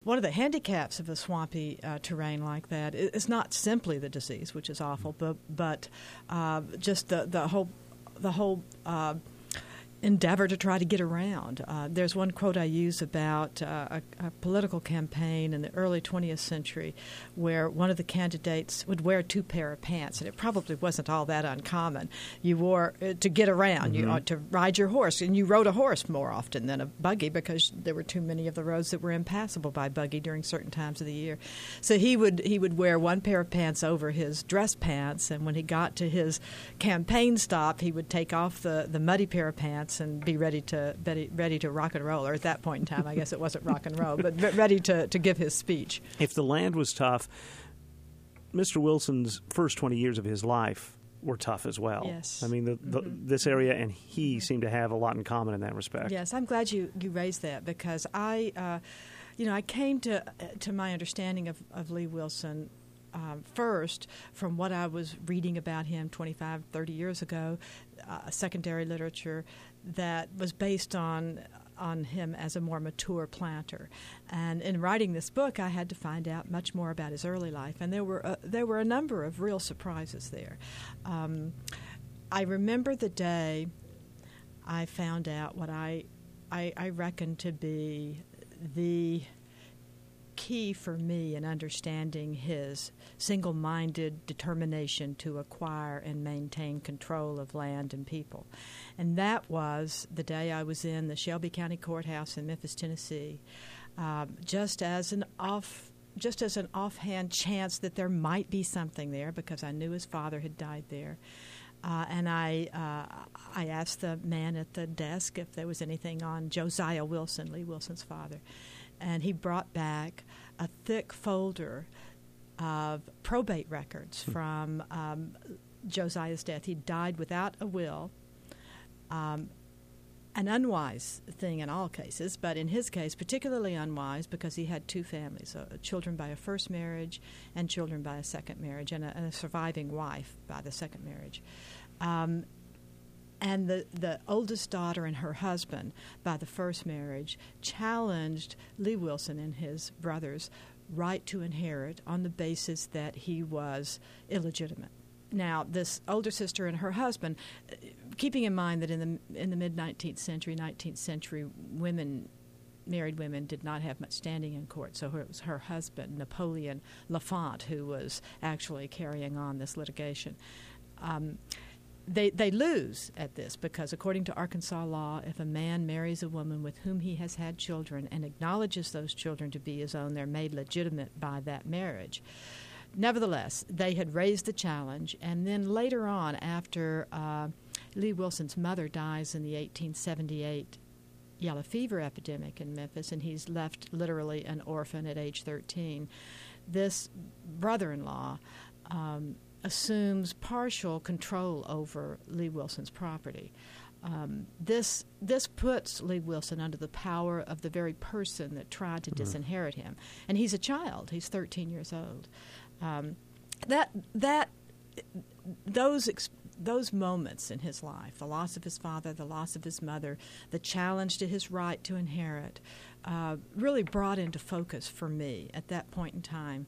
one of the handicaps of a swampy terrain like that is not simply the disease, which is awful, but just the whole endeavor to try to get around. There's one quote I use about a political campaign in the early 20th century where one of the candidates would wear two pair of pants, and it probably wasn't all that uncommon. You wore to get around, you ought to ride your horse, and you rode a horse more often than a buggy because there were too many of the roads that were impassable by buggy during certain times of the year. So he would wear one pair of pants over his dress pants, and when he got to his campaign stop, he would take off the muddy pair of pants and be ready to rock and roll. Or at that point in time, I guess it wasn't rock and roll, but ready to give his speech. If the land was tough, Mr. Wilson's first 20 years of his life were tough as well. Yes. I mean, this area and he seem to have a lot in common in that respect. Yes, I'm glad you raised that because I came to my understanding of Lee Wilson first from what I was reading about him 25, 30 years ago, secondary literature that was based on him as a more mature planter. And in writing this book, I had to find out much more about his early life, and there were a number of real surprises there. I remember the day I found out what I reckon to be the key for me in understanding his single-minded determination to acquire and maintain control of land and people. And that was the day I was in the Shelby County Courthouse in Memphis, Tennessee, just as an offhand chance that there might be something there because I knew his father had died there. And I asked the man at the desk if there was anything on Josiah Wilson, Lee Wilson's father. And he brought back a thick folder of probate records from Josiah's death. He died without a will, an unwise thing in all cases, but in his case particularly unwise because he had two families, children by a first marriage and children by a second marriage, and a surviving wife by the second marriage. And the oldest daughter and her husband, by the first marriage, challenged Lee Wilson and his brothers' right to inherit on the basis that he was illegitimate. Now, this older sister and her husband, keeping in mind that in the mid-19th century, 19th century, married women did not have much standing in court, so it was her husband, Napoleon Lafont, who was actually carrying on this litigation. They lose at this because, according to Arkansas law, if a man marries a woman with whom he has had children and acknowledges those children to be his own, they're made legitimate by that marriage. Nevertheless, they had raised the challenge, and then later on, after Lee Wilson's mother dies in the 1878 yellow fever epidemic in Memphis, and he's left literally an orphan at age 13, this brother-in-law assumes partial control over Lee Wilson's property. This puts Lee Wilson under the power of the very person that tried to disinherit him, and he's a child. He's 13 years old. Those moments in his life, the loss of his father, the loss of his mother, the challenge to his right to inherit, really brought into focus for me at that point in time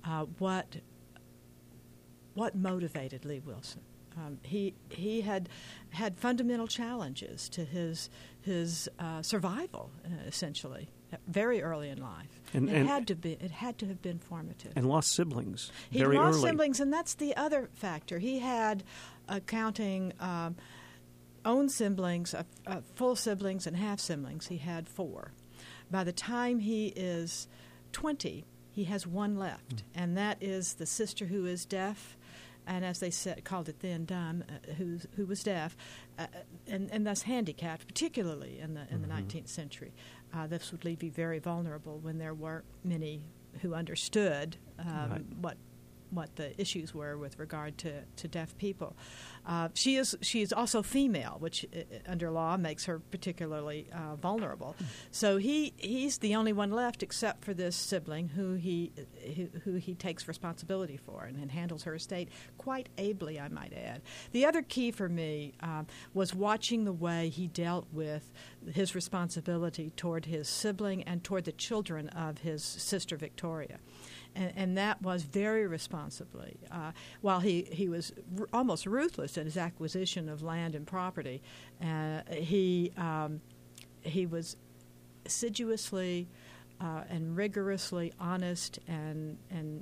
what motivated Lee Wilson. He had fundamental challenges to his survival, essentially, very early in life. It had to have been formative. And lost siblings He very lost early. siblings, and that's the other factor. He had, counting own siblings, full siblings and half siblings, he had 4. By the time he is 20, he has 1 left, and that is the sister who is deaf, and as they called it then, dumb, who was deaf, and thus handicapped, particularly in the 19th century. This would leave you very vulnerable when there weren't many who understood what the issues were with regard to deaf people. She is also female, which under law makes her particularly vulnerable. So he's the only one left, except for this sibling who he takes responsibility for and handles her estate quite ably, I might add. The other key for me was watching the way he dealt with his responsibility toward his sibling and toward the children of his sister Victoria. And that was very responsibly. While he was almost ruthless in his acquisition of land and property, he was assiduously and rigorously honest and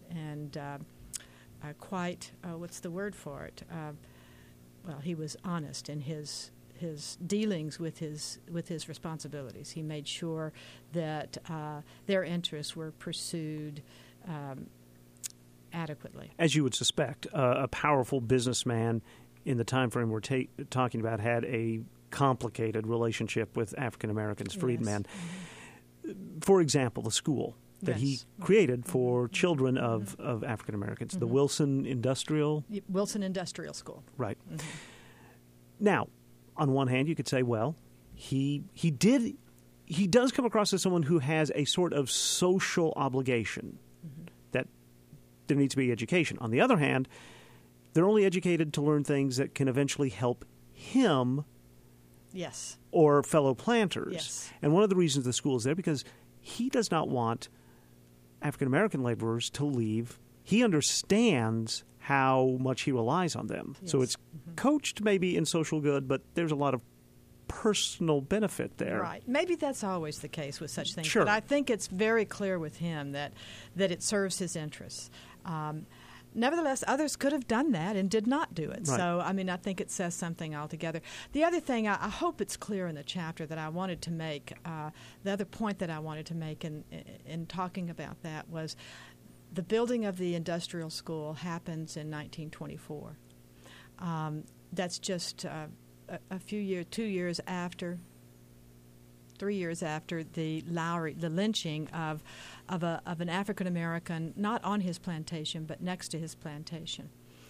quite what's the word for it? Well, he was honest in his dealings with his responsibilities. He made sure that their interests were pursued adequately. As you would suspect, a powerful businessman in the time frame we're talking about had a complicated relationship with African Americans, freedmen. Yes. For example, the school that he Yes. created for children of African Americans, the Wilson Industrial School. Right. Now, on one hand, you could say, well, he does come across as someone who has a sort of social obligation that there needs to be education. On the other hand, they're only educated to learn things that can eventually help him Yes. or fellow planters. Yes. And one of the reasons the school is there because he does not want African American laborers to leave. He understands how much he relies on them. Yes. So it's coached maybe in social good, but there's a lot of personal benefit there. Right. Maybe that's always the case with such things. Sure. But I think it's very clear with him that it serves his interests. Nevertheless, others could have done that and did not do it. Right. So, I mean, I think it says something altogether. The other thing, I hope it's clear in the chapter that I wanted to make, the other point that I wanted to make in talking about that was the building of the industrial school happens in 1924. That's just a few years, 2 years after, 3 years after the lynching of an African American, not on his plantation but next to his plantation.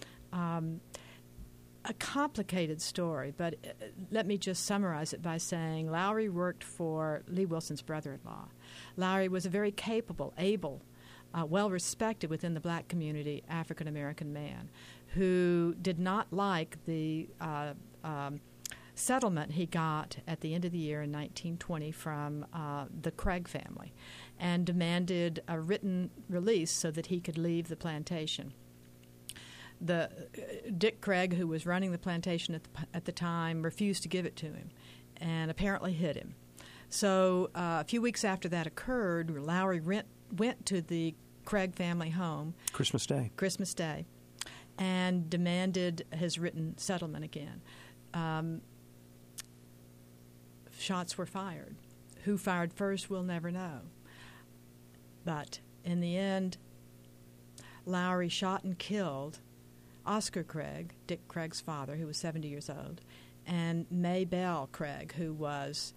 A complicated story, but let me just summarize it by saying Lowry worked for Lee Wilson's brother-in-law. Lowry was a very capable, able, well-respected within the black community African American man who did not like the settlement he got at the end of the year in 1920 from the Craig family and demanded a written release so that he could leave the plantation. Dick Craig, who was running the plantation at the time, refused to give it to him and apparently hid him. So a few weeks after that occurred, Lowry went to the Craig family home Christmas Day, and demanded his written settlement again. Shots were fired. Who fired first, we'll never know. But in the end, Lowry shot and killed Oscar Craig, Dick Craig's father, who was 70 years old, and May Bell Craig, who was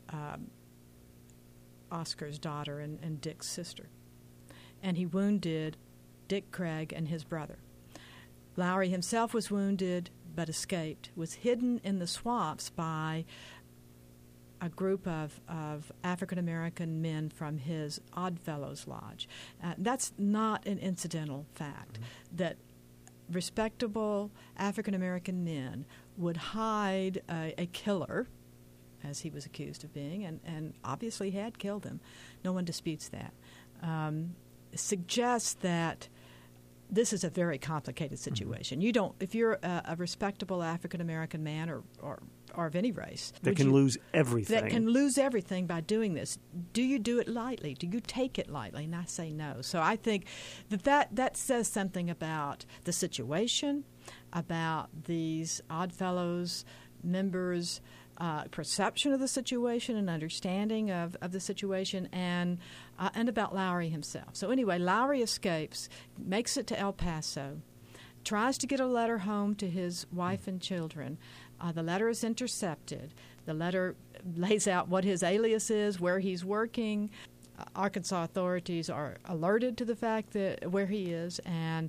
Oscar's daughter and Dick's sister. And he wounded Dick Craig and his brother. Lowry himself was wounded but escaped, was hidden in the swamps by a group of African-American men from his Oddfellows Lodge. That's not an incidental fact, that respectable African-American men would hide a killer, as he was accused of being, and obviously had killed him. No one disputes that. Suggests that this is a very complicated situation. You don't, if you're a respectable African-American man or of any race that can lose everything. That can lose everything by doing this. Do you do it lightly? Do you take it lightly? And I say no. So I think that says something about the situation, about these Oddfellows members' perception of the situation and understanding of the situation, and about Lowry himself. So anyway, Lowry escapes, makes it to El Paso, tries to get a letter home to his wife and children. The letter is intercepted. The letter lays out what his alias is, where he's working. Arkansas authorities are alerted to the fact that where he is, and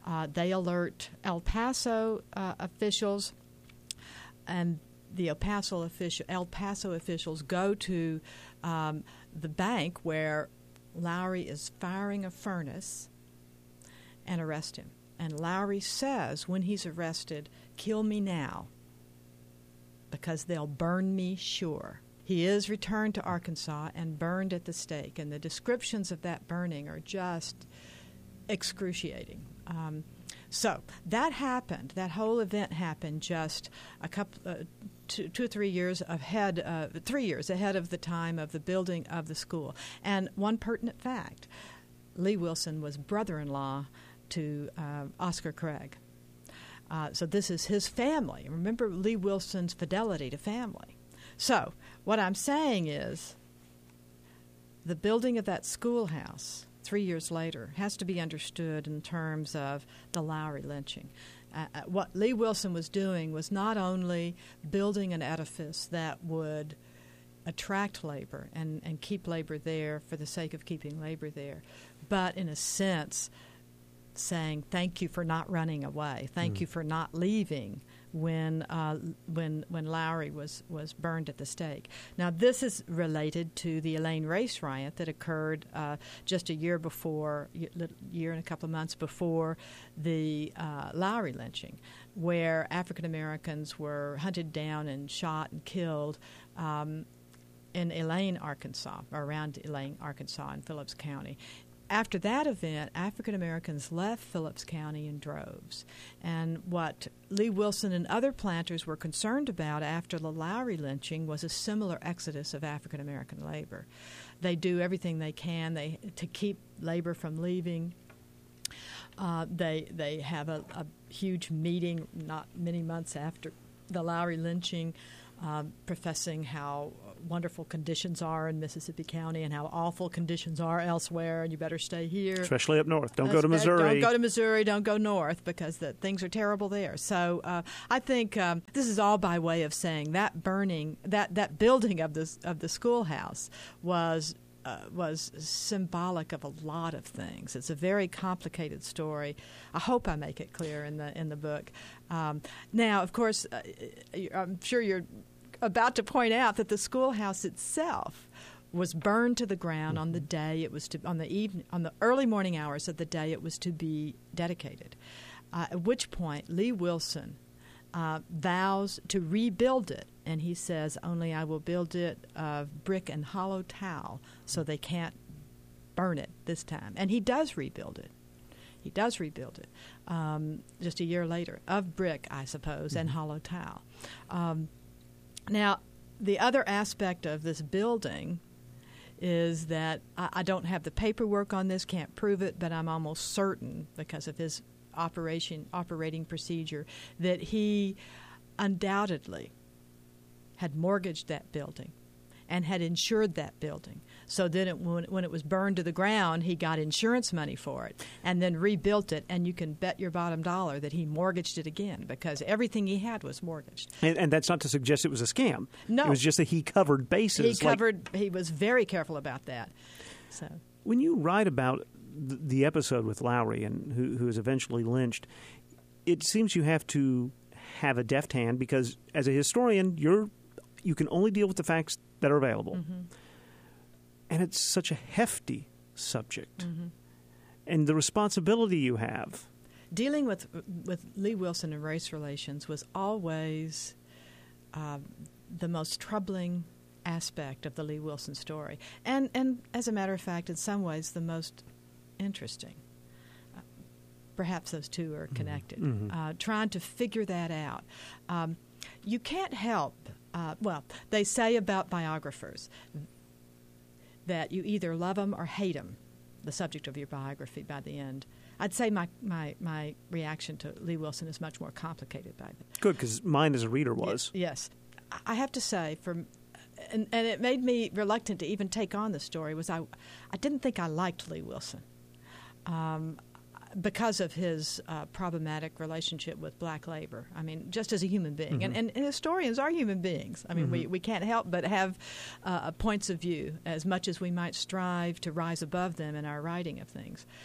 They alert El Paso officials, and the El Paso officials go to the bank where Lowry is firing a furnace and arrest him. And Lowry says when he's arrested, "Kill me now, because they'll burn me sure." He is returned to Arkansas and burned at the stake, and the descriptions of that burning are just excruciating. So that happened. That whole event happened just a couple, 2 or 3 years ahead. 3 years ahead of the time of the building of the school. And one pertinent fact: Lee Wilson was brother-in-law to Oscar Craig. So this is his family. Remember Lee Wilson's fidelity to family. So what I'm saying is, the building of that schoolhouse 3 years later has to be understood in terms of the Lowry lynching. What Lee Wilson was doing was not only building an edifice that would attract labor and keep labor there for the sake of keeping labor there, but in a sense saying thank you for not running away, thank you for not leaving when Lowry was burned at the stake. Now, this is related to the Elaine Race riot that occurred just a year and a couple of months before the Lowry lynching, where African Americans were hunted down and shot and killed in Elaine, Arkansas, or around Elaine, Arkansas, in Phillips County. After that event, African Americans left Phillips County in droves. And what Lee Wilson and other planters were concerned about after the Lowry lynching was a similar exodus of African American labor. They do everything they can to keep labor from leaving. They have a huge meeting not many months after the Lowry lynching, professing how wonderful conditions are in Mississippi County and how awful conditions are elsewhere, and you better stay here. Especially up north. Don't go to Missouri. Don't go to Missouri. Don't go north, because things are terrible there. So I think this is all by way of saying that burning, that building of the schoolhouse was symbolic of a lot of things. It's a very complicated story. I hope I make it clear in the book. Now, of course, I'm sure you're about to point out that the schoolhouse itself was burned to the ground on the day it was on the early morning hours of the day it was to be dedicated. At which point, Lee Wilson vows to rebuild it, and he says, "Only I will build it of brick and hollow tile, so they can't burn it this time." And he does rebuild it. Just a year later, of brick, I suppose, and hollow tile. Now, the other aspect of this building is that I don't have the paperwork on this, can't prove it, but I'm almost certain, because of his operating procedure, that he undoubtedly had mortgaged that building and had insured that building. So then when it was burned to the ground, he got insurance money for it and then rebuilt it, and you can bet your bottom dollar that he mortgaged it again, because everything he had was mortgaged. And that's not to suggest it was a scam. No. It was just that he covered bases. He was very careful about that. So when you write about the episode with Lowry and who is eventually lynched, it seems you have to have a deft hand, because as a historian, you can only deal with the facts that are available. Mm-hmm. And it's such a hefty subject. Mm-hmm. And the responsibility you have. Dealing with Lee Wilson and race relations was always the most troubling aspect of the Lee Wilson story. And as a matter of fact, in some ways, the most interesting. Perhaps those two are connected. Mm-hmm. Trying to figure that out. You can't help, they say about biographers that you either love them or hate them, the subject of your biography, by the end. I'd say my reaction to Lee Wilson is much more complicated by that. Good, because mine as a reader was. Yes. I have to say, and it made me reluctant to even take on the story, was I didn't think I liked Lee Wilson. Because of his problematic relationship with black labor. I mean, just as a human being. Mm-hmm. And historians are human beings. I mean, mm-hmm. we can't help but have points of view, as much as we might strive to rise above them in our writing of things.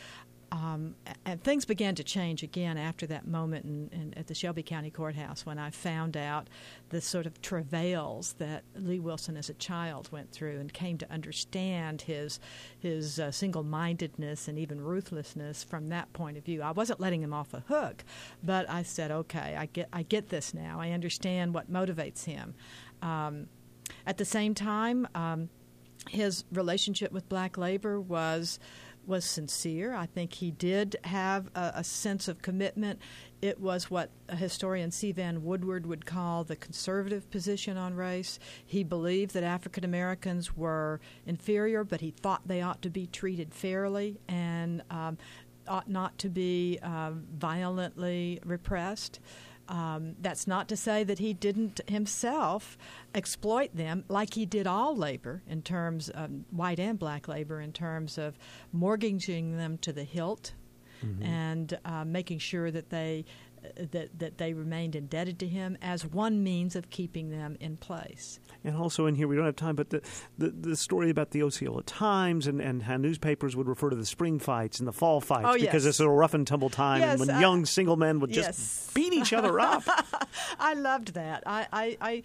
And things began to change again after that moment at the Shelby County Courthouse when I found out the sort of travails that Lee Wilson as a child went through and came to understand his single-mindedness and even ruthlessness from that point of view. I wasn't letting him off a hook, but I said, okay, I get this now. I understand what motivates him. At the same time, his relationship with black labor was sincere. I think he did have a sense of commitment. It was what historian C. Vann Woodward would call the conservative position on race. He believed that African Americans were inferior, but he thought they ought to be treated fairly and ought not to be violently repressed. That's not to say that he didn't himself exploit them like he did all labor in terms of white and black labor in terms of mortgaging them to the hilt and making sure that they remained indebted to him as one means of keeping them in place. And also in here, we don't have time, but the story about the Osceola Times and how newspapers would refer to the spring fights and the fall fights because it's a rough and tumble time and when young single men would just beat each other up. I loved that. I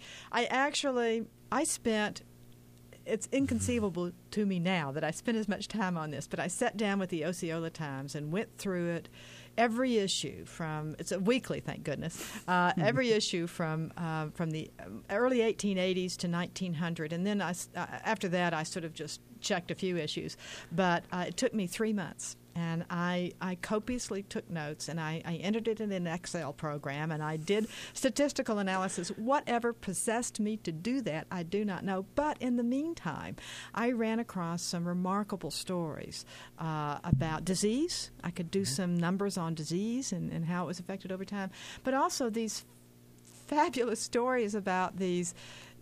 spent... It's inconceivable to me now that I spent as much time on this, but I sat down with the Osceola Times and went through it, every issue from, it's a weekly, thank goodness, every issue from the early 1880s to 1900. And then after that, I sort of just checked a few issues. But it took me 3 months. And I copiously took notes, and I entered it in an Excel program, and I did statistical analysis. Whatever possessed me to do that, I do not know. But in the meantime, I ran across some remarkable stories about disease. I could do some numbers on disease and how it was affected over time, but also these fabulous stories about these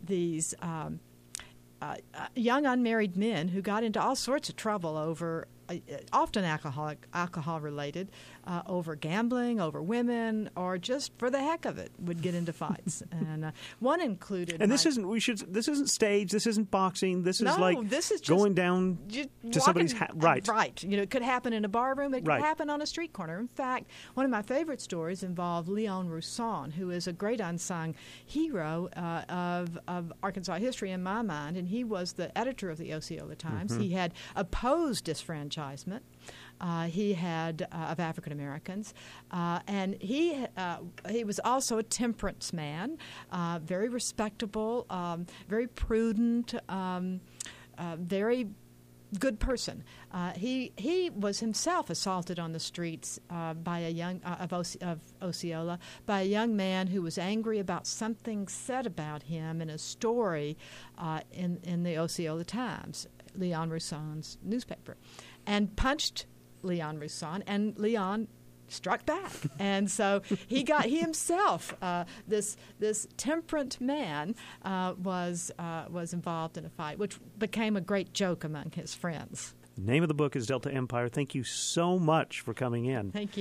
young unmarried men who got into all sorts of trouble over often alcohol related, over gambling, over women, or just for the heck of it would get into fights. And one included. And this isn't stage. This isn't boxing. This is going down to somebody's right. Right. You know, it could happen in a bar room. It could happen on a street corner. In fact, one of my favorite stories involved Leon Rousson, who is a great unsung hero of Arkansas history in my mind, and he was the editor of the Osceola Times. He had opposed disfranchisement. He had of African Americans, and he was also a temperance man, very respectable, very prudent, very good person. He was himself assaulted on the streets by a young of Osceola by a young man who was angry about something said about him in a story in the Osceola Times, Leon Rousson's newspaper, and punched Leon Rousson, and Leon struck back. And so he himself, this temperate man, was involved in a fight, which became a great joke among his friends. The name of the book is Delta Empire. Thank you so much for coming in. Thank you.